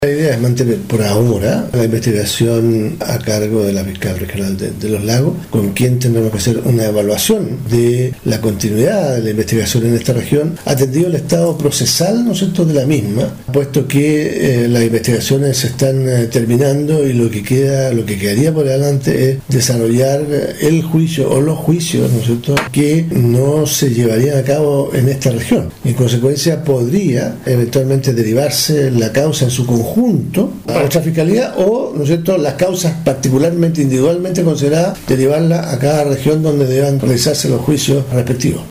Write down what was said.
La idea es mantener por ahora la investigación a cargo de la fiscal regional de Los Lagos, con quien tendremos que hacer una evaluación de la continuidad de la investigación en esta región, atendido el estado procesal, ¿no es cierto?, de la misma, puesto que las investigaciones se están terminando y lo que quedaría por delante es desarrollar el juicio o los juicios, ¿no es cierto?, que no se llevarían a cabo en esta región. En consecuencia, podría eventualmente derivarse la causa en su conjunto a otra fiscalía o, ¿no es cierto?, las causas particularmente individualmente consideradas, derivarlas a cada región donde deban realizarse los juicios respectivos.